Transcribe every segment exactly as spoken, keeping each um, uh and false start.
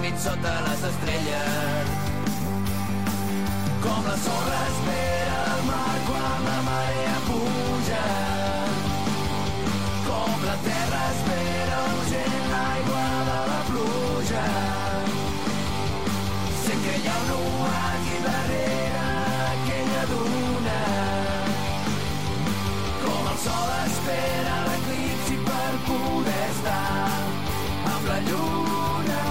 somrient sota les estrelles. Com la sorra espera el mar quan la marea puja. Com la terra espera urgent l'aigua de la pluja. Sé que hi ha un oasi darrere aquella duna. Com el sol espera l'eclipsi per poder estar amb la lluna.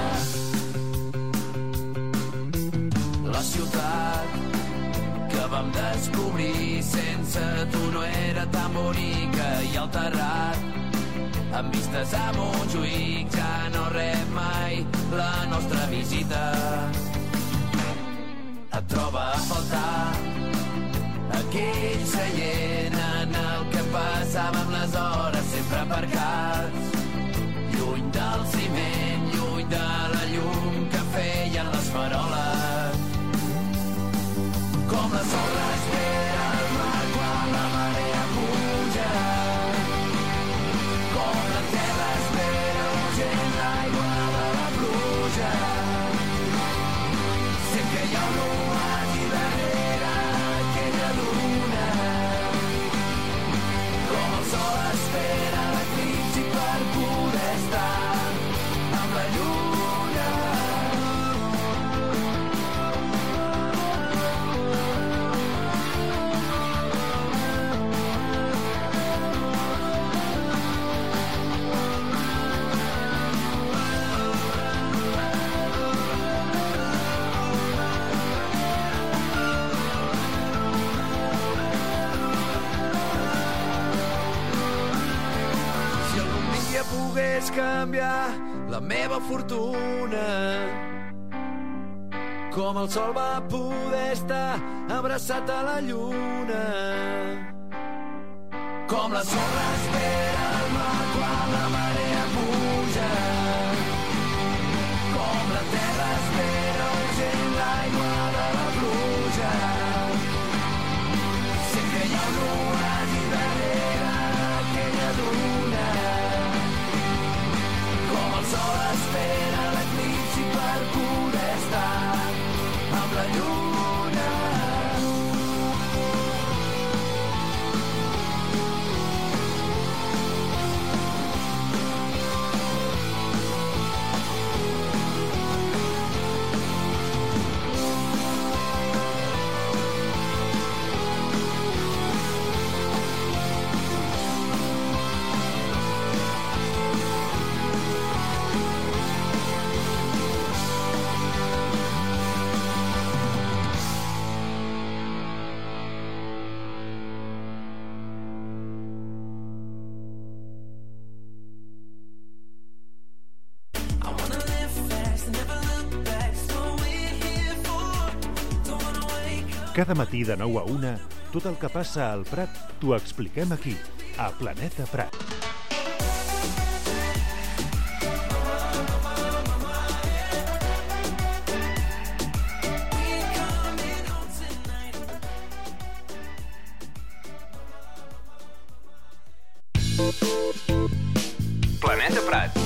La ciutat que vam descobrir sense tu no era tan bonica i el terrat amb vistes a Montjuïc ja no rep mai la nostra visita. Et troba a faltar aquell seient en el que passàvem les hores sempre aparcats, lluny del ciment, lluny de la llum que feien les faroles. Com la sorra espera el mar quan la marea puja. Com la terra espera urgent l'aigua de la pluja. Sé que hi ha un oasi darrere aquella duna. Com el sol espera l'eclipsi per poder estar amb la lluna. Pogués canviar la meva fortuna, com el sol va poder estar abraçat a la lluna. Com la sorra espera el mar quan la marea puja. Com la terra espera urgent l'aigua de la pluja. Sé que hi ha un oasi darrere aquella duna. Com el sol espera l'eclipsi per poder estar amb la lluna. Cada matí de nou a una, tot el que passa al Prat t'ho expliquem aquí, a Planeta Prat. Planeta Prat.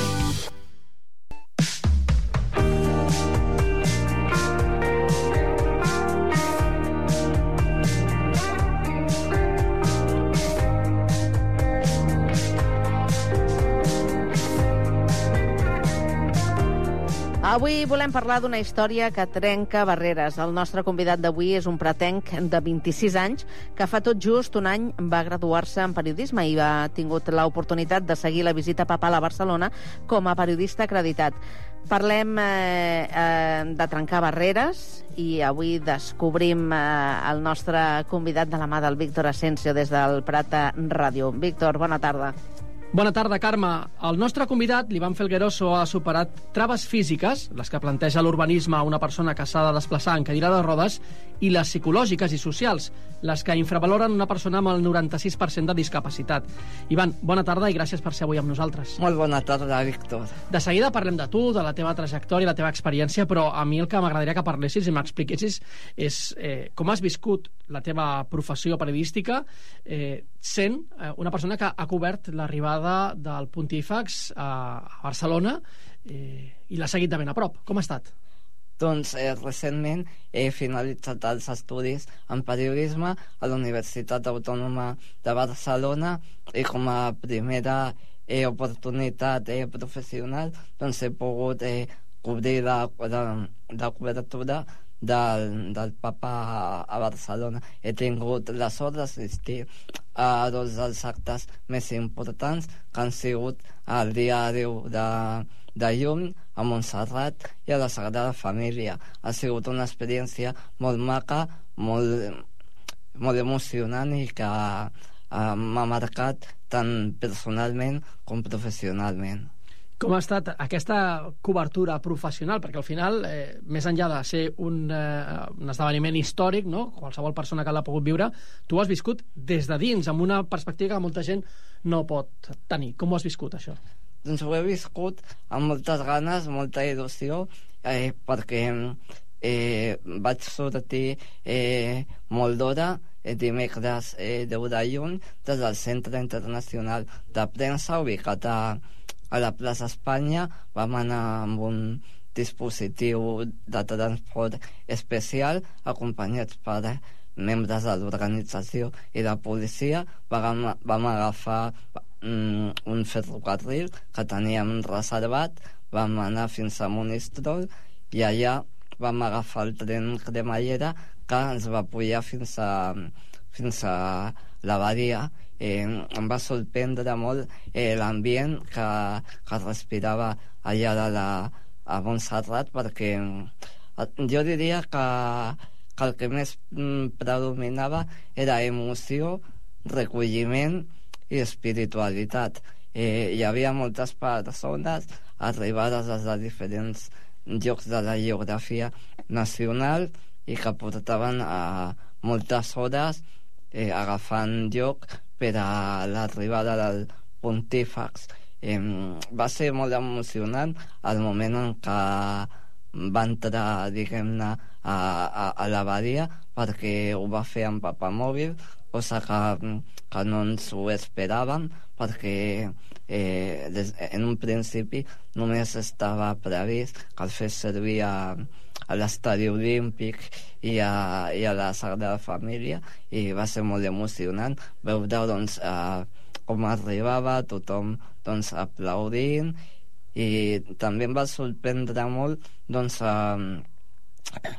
Avui volem parlar d'una història que trenca barreres. El nostre convidat d'avui és un pratenc de vint-i-sis anys que fa tot just un any va graduar-se en periodisme i ha tingut l'oportunitat de seguir la visita papal a Barcelona com a periodista acreditat. Parlem eh, eh, de trencar barreres i avui descobrim eh, el nostre convidat de la mà del Víctor Asensio des del Prat Ràdio. Víctor, bona tarda. Bona tarda, Carme. El nostre convidat, l'Ivan Felgueroso, ha superat traves físiques, les que planteja l'urbanisme a una persona que s'ha de desplaçar en cadira de rodes, i les psicològiques i socials, les que infravaloren una persona amb el noranta-sis per cent de discapacitat. Ivan, bona tarda i gràcies per ser avui amb nosaltres. Molt bona tarda, Víctor. De seguida parlem de tu, de la teva trajectòria, la teva experiència, però a mi el que m'agradaria que parlessis i m'expliquessis és eh, com has viscut la teva professió periodística eh, sent eh, una persona que ha cobert l'arribada del Pontífex a Barcelona eh, i l'ha seguit de ben a prop. Com ha estat? Doncs eh, recentment he finalitzat els estudis en periodisme a la Universitat Autònoma de Barcelona i com a primera eh, oportunitat eh, professional doncs he pogut eh, cobrir la, la, la cobertura del, del Papa a, a Barcelona. He tingut la sort d'assistir a dos dels actes més importants que han sigut el dia deu de, de juny a Montserrat i a la Sagrada Família. Ha sigut una experiència molt maca, molt, molt emocionant i que eh, m'ha marcat tant personalment com professionalment. Com ha estat aquesta cobertura professional? Perquè al final, eh, més enllà de ser un, eh, un esdeveniment històric, no? Qualsevol persona que l'ha pogut viure, tu ho has viscut des de dins, amb una perspectiva que molta gent no pot tenir. Com ho has viscut, això? Doncs ho he viscut amb moltes ganes, molta il·lusió, eh, perquè eh, vaig sortir eh, molt d'hora, eh, dimecres eh, deu de juny, des del Centre Internacional de Premsa, ubicat a a la plaça Espanya. Vam anar amb un dispositiu de transport especial acompanyats per membres de l'organització i de policia. Vam, vam agafar um, un ferrocarril que teníem reservat, vam anar fins a Monistrol i allà vam agafar el tren cremallera que ens va pujar fins a, fins a la Badia. Eh, em va sorprendre molt eh, l'ambient que, que respirava allà de la, a Montserrat, perquè eh, jo diria que, que el que més mm, predominava era emoció, recolliment i espiritualitat. Eh, hi havia moltes persones arribades des de diferents llocs de la geografia nacional i que portaven a moltes hores eh, agafant lloc per a l'arribada del pontífex. Eh, va ser molt emocionant el moment en què va entrar, diguem-ne, a, a, a l'abadia, perquè ho va fer amb papamòbil, cosa que, que no ens ho esperàvem, perquè eh, des, en un principi només estava previst que el fes servir a, a l'estadi olímpic i a, i a la Sagrada Família, i va ser molt emocionant veure doncs, eh, com arribava tothom doncs, aplaudint, i també em va sorprendre molt doncs, eh,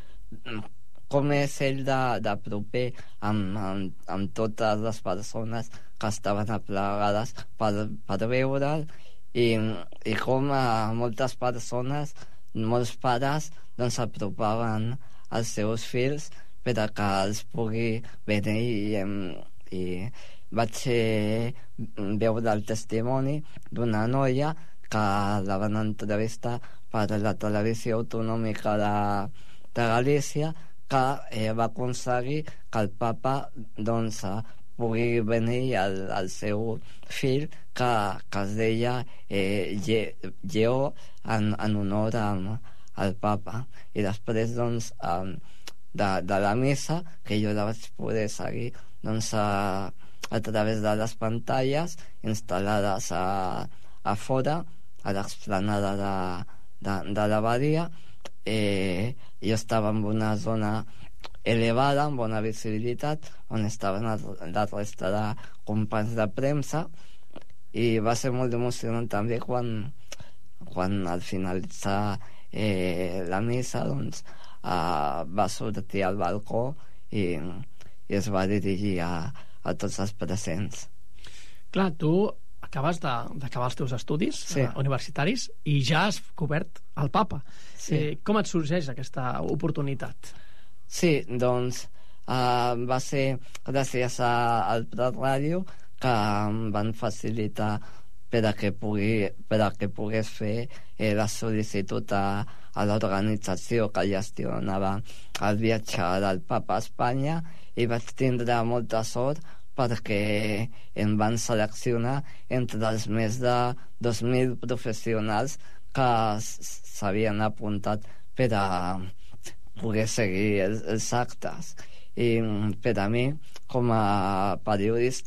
com és ell de, de proper amb, amb, amb totes les persones que estaven aplegades per, per veure'l, i, i com a moltes persones, molts pares doncs apropaven els seus fills per a que els pugui venir, i, i vaig veure el testimoni d'una noia que la van entrevistar per la televisió autonòmica de, de Galícia, que eh, va aconseguir que el papa doncs, pugui venir al, al seu fill, que, que es deia eh, Lleó, en, en honor al, al papa. I després doncs, eh, de, de la missa, que jo la vaig poder seguir doncs, a, a través de les pantalles instal·lades a, a fora, a l'explanada de, de, de l'abadia. Eh, jo estava en una zona elevada, amb bona visibilitat, on estaven la resta de companys de premsa, i va ser molt emocionant també quan, quan al finalitzar eh, la missa doncs, eh, va sortir al balcó i, i es va dirigir a, a tots els presents. Clar, tu acabes d'acabar els teus estudis sí. eh, universitaris i ja has cobert el papa. Sí. Eh, com et sorgeix aquesta oportunitat? Sí, doncs uh, va ser gràcies a, al Prat Ràdio que em van facilitar per a que, pugui, per a que pogués fer eh, la sol·licitud a, a l'organització que gestionava el viatge del Papa a Espanya, i vaig tindre molta sort perquè em van seleccionar entre els més de dos mil professionals que s'havien apuntat per a poder seguir els, els actes. I per a mi, com a periodista,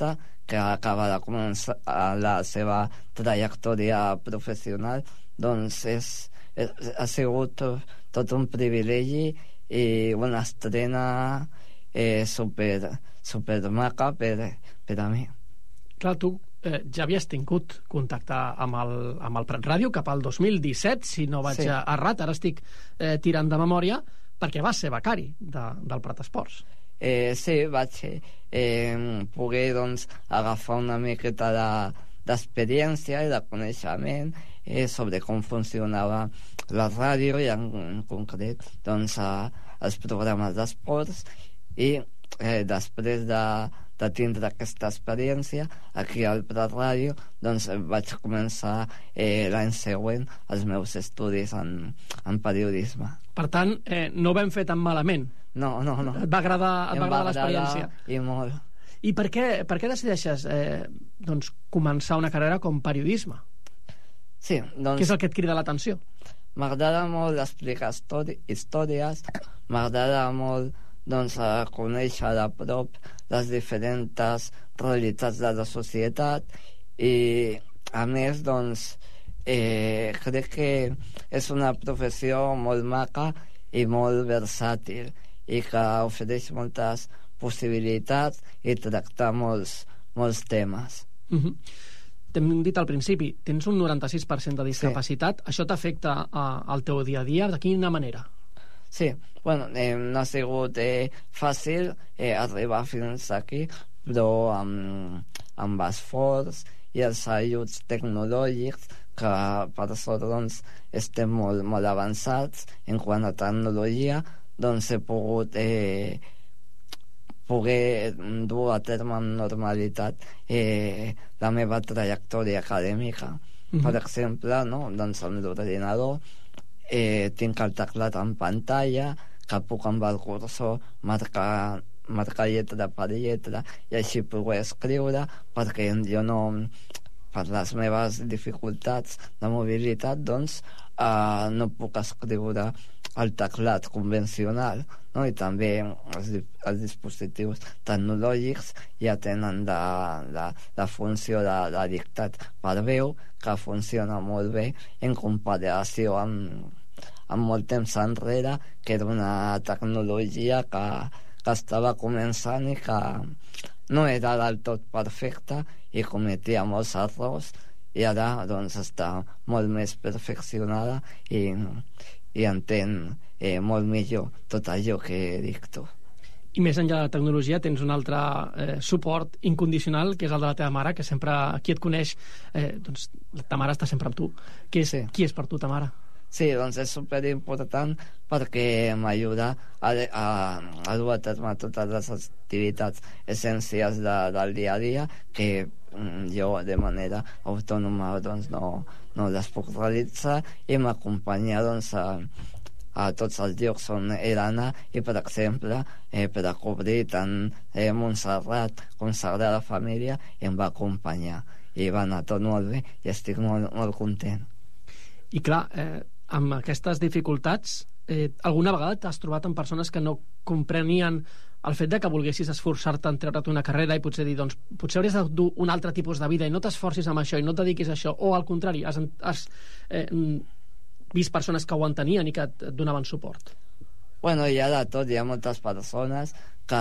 que acaba de començar la seva trajectòria professional, doncs és, és, ha sigut tot un privilegi i una estrena eh, super, super maca per, per a mi. Clar, tu eh, ja havies tingut contacte amb el, amb el Prat Ràdio cap al dos mil disset, si no vaig sí. errat, ara estic eh, tirant de memòria, perquè vas ser becari de, del Prat Esports. Eh, sí, vaig eh, poder doncs, agafar una miqueta de, d'experiència i de coneixement eh, sobre com funcionava la ràdio i en, en concret doncs, eh, els programes d'esports i eh, després de, de tindre aquesta experiència aquí al Prat Ràdio doncs vaig començar eh, l'any següent els meus estudis en, en periodisme. Per tant, eh, no ho vam fer tan malament. No, no, no. Et va agradar, et va agradar l'experiència. I molt. I per què, per què decideixes eh, doncs, començar una carrera com periodisme? Sí, doncs... Què és el que et crida l'atenció? M'agrada molt explicar històries, m'agrada molt doncs, a conèixer de prop les diferents realitats de la societat i, a més, doncs, eh, crec que és una professió molt maca i molt versàtil i que ofereix moltes possibilitats i tractar molts, molts temes. Uh-huh. T'hem dit al principi, tens un noranta-sis per cent de discapacitat. Sí. Això t'afecta al teu dia a dia? De quina manera? Sí, bueno, eh, no ha sigut eh, fàcil eh, arribar fins aquí, però amb, amb esforç i els ajuts tecnològics que per sort doncs, estem molt, molt avançats en quant a tecnologia, doncs he pogut eh, poder dur a terme amb normalitat eh, la meva trajectòria acadèmica. Mm-hmm. Per exemple, no? doncs amb l'ordinador eh, tinc el teclat en pantalla, que puc amb el cursor marcar, marcar lletra per lletra i així poder escriure, perquè jo no, per les meves dificultats de mobilitat, doncs eh, no puc escriure el teclat convencional, no? I també els, els dispositius tecnològics ja tenen la, la, la funció de, de dictat per veu, que funciona molt bé en comparació amb, amb molt temps enrere, que era una tecnologia que, que estava començant i que no era del tot perfecta i cometia molts errors, i ara doncs està molt més perfeccionada i i entén eh, molt millor tot allò que dicto. I més enllà de la tecnologia tens un altre eh, suport incondicional, que és el de la teva mare, que sempre, qui et coneix, eh, doncs ta mare està sempre amb tu. Qui és, sí. Qui és per tu ta mare? Sí, doncs és superimportant perquè m'ajuda a, a, a dur a terme totes les activitats essencials de, del dia a dia que jo de manera autònoma doncs no, no les puc realitzar, i m'acompanya doncs a, a tots els llocs on he d'anar, i per exemple eh, per a cobrir tant eh, Montserrat com Sagrada Família em va acompanyar i va anar tot molt bé i estic molt, molt content. I clar, eh, amb aquestes dificultats eh, alguna vegada t'has trobat amb persones que no comprenien el fet de que volguessis esforçar-te en treure't una carrera i potser dir, doncs, potser hauries de dur un altre tipus de vida i no t'esforcis amb això i no et dediquis a això, o al contrari, has, has eh, vist persones que ho entenien i que et donaven suport? Bueno, hi ha de tot, hi ha moltes persones que,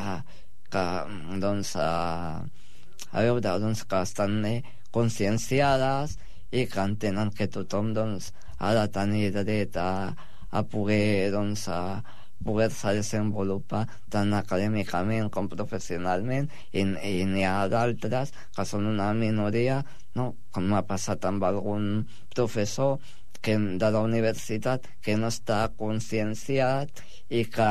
que doncs, a, a veure, doncs, que estan eh, conscienciades i que entenen que tothom doncs, ha de tenir dret a, a poder doncs, a poder-se desenvolupar tant acadèmicament com professionalment, i, i n'hi ha d'altres que són una minoria, no? Com m'ha passat amb algun professor que, de la universitat, que no està conscienciat i que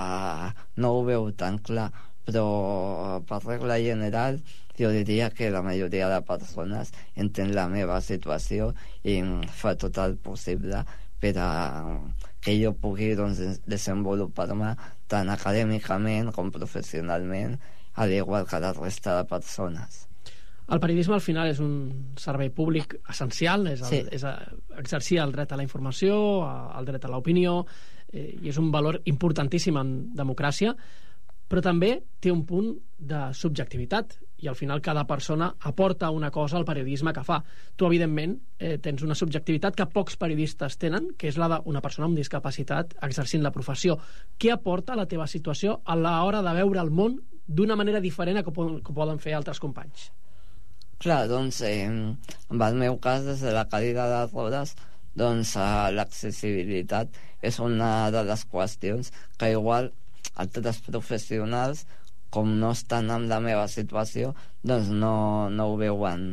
no ho veu tan clar, però per regla general jo diria que la majoria de persones entén la meva situació i fa tot el possible per a que jo pugui doncs, desenvolupar-me tant acadèmicament com professionalment, al igual que la resta de persones. El periodisme al final és un servei públic essencial, és, el, sí. és a, exercir el dret a la informació, el dret a l'opinió, eh, i és un valor importantíssim en democràcia, però també té un punt de subjectivitat, i al final cada persona aporta una cosa al periodisme que fa. Tu, evidentment, eh, tens una subjectivitat que pocs periodistes tenen, que és la d'una persona amb discapacitat exercint la professió. Què aporta la teva situació a l'hora de veure el món d'una manera diferent a que poden fer altres companys? Clar, doncs, eh, en el meu cas, des de la cadira de rodes, doncs eh, l'accessibilitat és una de les qüestions que igual altres professionals, com no estan en la meva situació, doncs no, no ho veuen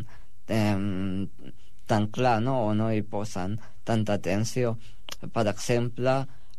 eh, tan clar, no? O no hi posen tanta atenció. Per exemple,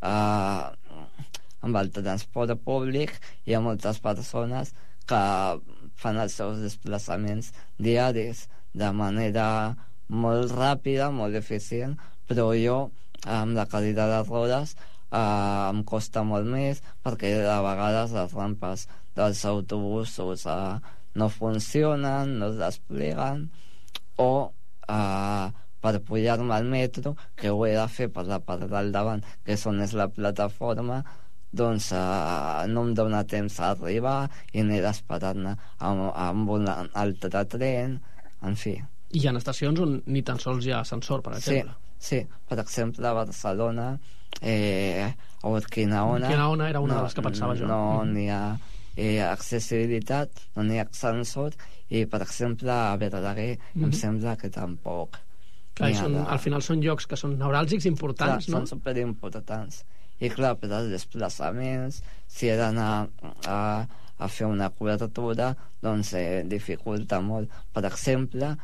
eh, amb el transport públic hi ha moltes persones que fan els seus desplaçaments diaris de manera molt ràpida, molt eficient, però jo, amb la cadira de rodes, eh, em costa molt més, perquè a vegades les rampes dels autobusos eh, no funcionen, no es despleguen, o eh, per pujar-me al metro, que ho he de fer per la part del davant, que és on és la plataforma, doncs eh, no em dóna temps a arribar i n'he d'esperar-ne amb, amb un altre tren, en fi. I hi ha estacions on ni tan sols hi ha ascensor, per exemple. Sí, sí. Per exemple, a Barcelona, eh, a Urquinaona... Urquinaona era una no, de les que pensava jo. No n'hi ha eh, accessibilitat, no n'hi ha ascensor, i, per exemple, a Verdaguer mm-hmm. em sembla que tampoc. Clar, són, de... al final són llocs que són neuràlgics importants, clar, no? Són superimportants. I clar, per als desplaçaments, si he d'anar a, a fer una cobertura, doncs eh, dificulta molt. Per exemple,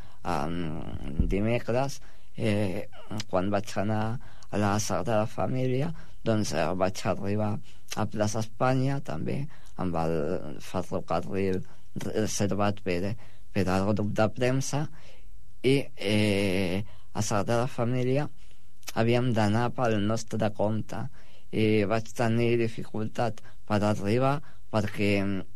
um, dimecres, eh, quan vaig anar a la Sagrada Família, doncs eh, vaig arribar a Plaça Espanya, també, amb el ferrocarril reservat per, per al grup de premsa, i eh, a Sagrada Família havíem d'anar pel nostre compte, i vaig tenir dificultat per arribar perquè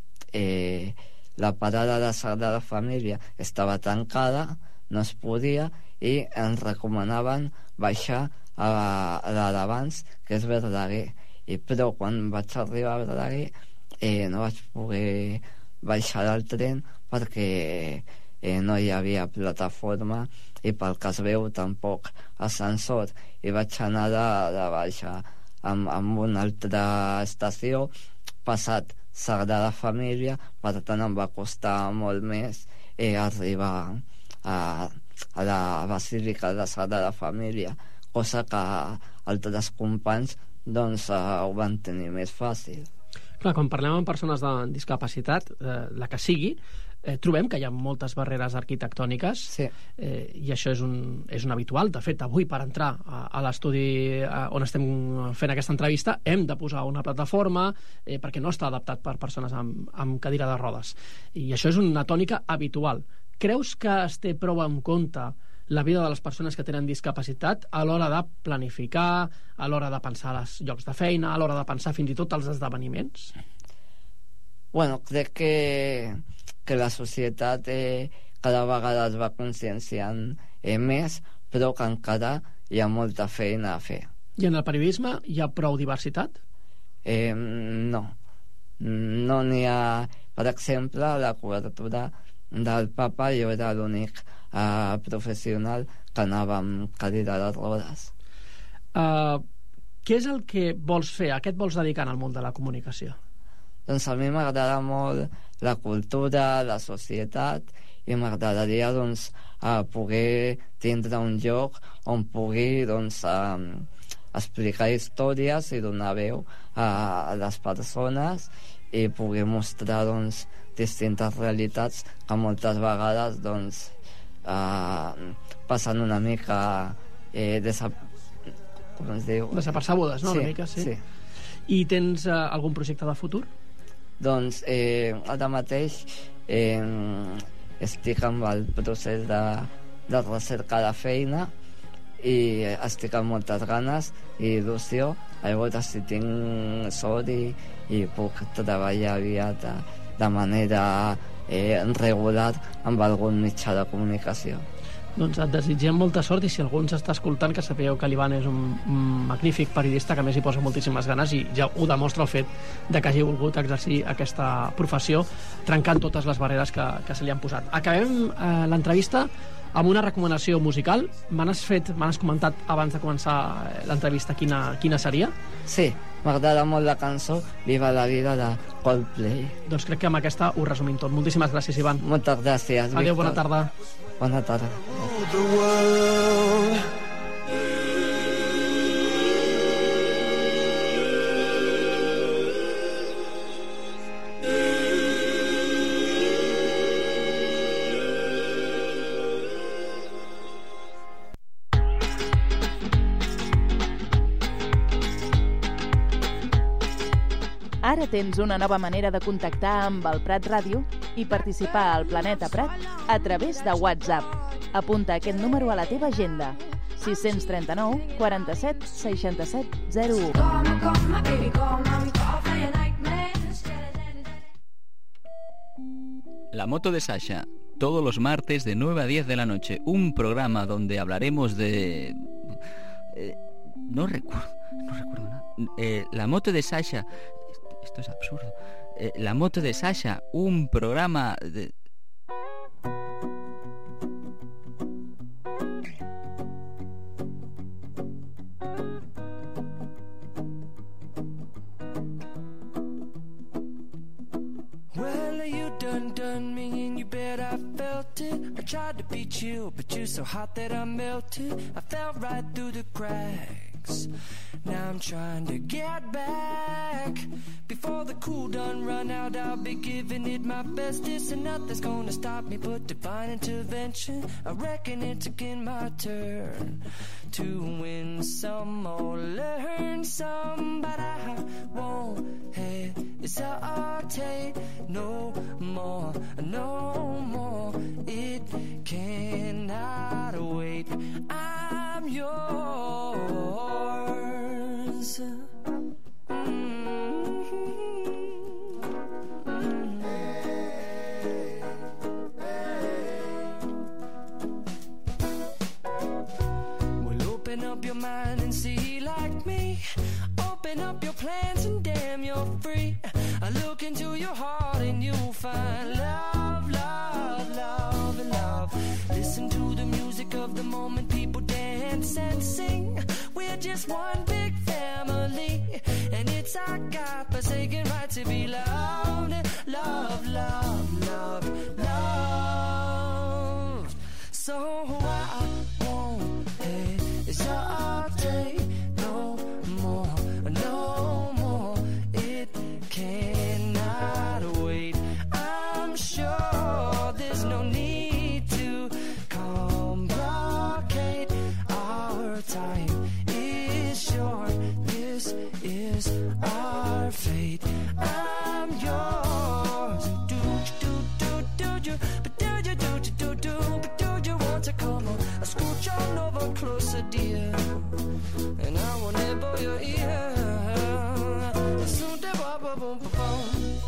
eh, la parada de Sagrada Família estava tancada, no es podia, i ens recomanaven baixar a, a la d'abans, que és Verdaguer, i però quan vaig arribar a Verdaguer eh, no vaig poder baixar del tren perquè eh, no hi havia plataforma, i pel que es veu tampoc ascensor, i vaig anar de, de baixar amb, amb una altra estació, passat Sagrada Família, per tant em va costar molt més eh, arribar a, a la Basílica de Sagrada Família, cosa que altres companys doncs eh, ho van tenir més fàcil. Clar, quan parlem amb persones amb discapacitat, eh, la que sigui, eh, trobem que hi ha moltes barreres arquitectòniques, sí. eh, i això és un, és un habitual. De fet, avui, per entrar a, a l'estudi on estem fent aquesta entrevista, hem de posar una plataforma eh, perquè no està adaptat per persones amb, amb cadira de rodes. I això és una tònica habitual. Creus que es té prou en compte la vida de les persones que tenen discapacitat a l'hora de planificar, a l'hora de pensar els llocs de feina, a l'hora de pensar fins i tot els esdeveniments? Bueno, crec que, que la societat eh, cada vegada es va conscienciant eh, més, però que encara hi ha molta feina a fer. I en el periodisme hi ha prou diversitat? Eh, no. No n'hi ha... Per exemple, a la cobertura del Papa jo era l'únic uh, professional que anava amb cadira de rodes. Uh, què és el que vols fer? A què et vols dedicar en el món de la comunicació? Doncs a mi m'agrada molt la cultura, la societat, i m'agradaria doncs, uh, poder tindre un lloc on pugui doncs, uh, explicar històries i donar veu a les persones i poder mostrar doncs, distintes realitats que moltes vegades doncs, eh, passen una mica eh, desap... com es diu? desapercebudes, no? Sí, una mica, sí. sí. I tens eh, algun projecte de futur? Doncs eh, ara mateix eh, estic amb el procés de, de recerca de feina i estic amb moltes ganes i il·lusió a veure si tinc sort i, i puc treballar aviat de, de manera eh, regular amb algun mitjà de comunicació. Doncs et desitgem molta sort, i si algú ens està escoltant, que sapigueu que l'Ivan és un, un magnífic periodista, que a més hi posa moltíssimes ganes, i ja ho demostra el fet de que hagi volgut exercir aquesta professió trencant totes les barreres que, que se li han posat. Acabem eh, l'entrevista amb una recomanació musical. Me n'has fet, me n'has comentat abans de començar l'entrevista quina, quina seria? Sí, m'agrada molt la cançó Viva la vida de Coldplay. Doncs crec que amb aquesta ho resumim tot. Moltíssimes gràcies, Ivan. Moltes gràcies, Víctor. Adéu, bona tarda. Bona tarda. Ara tens una nova manera de contactar amb el Prat Ràdio i participar al Planeta Prat a través de WhatsApp. Apunta aquest número a la teva agenda: sis tres nou, quaranta-set, seixanta-set, zero u. La moto de Sasha, todos los martes de nueve a diez de la noche. Un programa donde hablaremos de... Eh, no recuerdo, no recuerdo nada. Eh, la moto de Sasha... Esto es absurdo. Eh, la moto de Sasha, un programa de... Well, you done done me and you bet I felt it. I tried to be chill, but you're so hot that I melted. I fell right through the cracks. Now I'm trying to get back. Before the cool done run out, I'll be giving it my bestest, and nothing's gonna stop me but divine intervention. I reckon it's again my turn to win some or learn some, but I won't hesitate no more, no more. It cannot wait. I'm yours. Open up your mind and see like me. Open up your plans and damn, you're free. I look into your heart and you'll find love, love, love, and love. Listen to the music of the moment, people dance and sing. We're just one big family, and it's our God-forsaken right to be loved. Love, love, love, love. So I won't hesitate no more, no more. It cannot wait. I'm sure there's no need to complicate. Our time is short. This is our fate. I'm yours. Do do do do do, but do you do do do do, but do you want to come on? I scooch on over closer, dear, and I will nibble your ear. Soon to ba ba boom ba boom.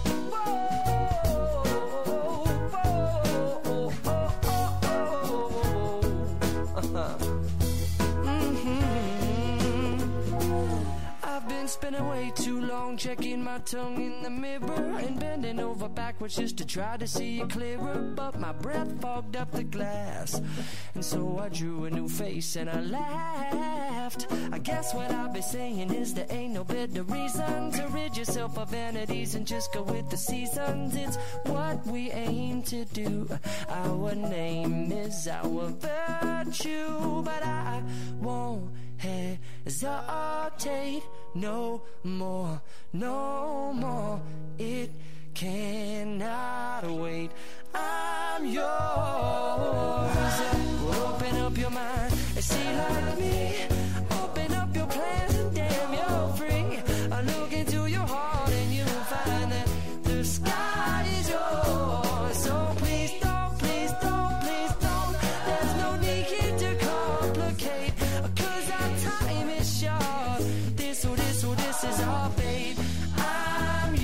Spending way too long checking my tongue in the mirror and bending over backwards just to try to see it clearer, but my breath fogged up the glass, and so I drew a new face and I laughed. I guess what I'll be saying is there ain't no better reason to rid yourself of vanities and just go with the seasons. It's what we aim to do. Our name is our virtue, but I won't hesitate no more, no more. It cannot wait. I'm yours. Open up your mind and see like me. Open up your plans and damn, you're free. I look into your heart and you'll find that the sky is yours. So please don't, please don't, please don't. There's no need here to complicate, 'cause our time is short. This or this or this is our fate. I'm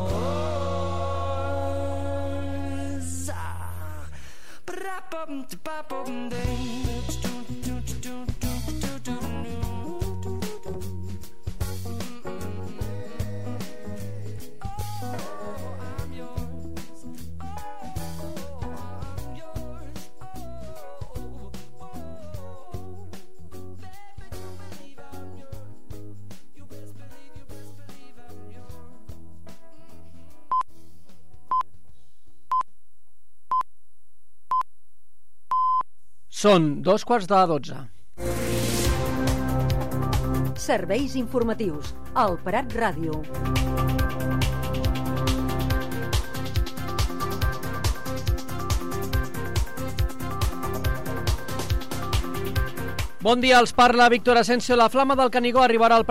yours. Ah. Ba-da-bum-da-ba. Són dos quarts de dotze. Serveis informatius al Prat Ràdio. Bon dia, els parla Víctor Asensio. La Flama del Canigó arribarà al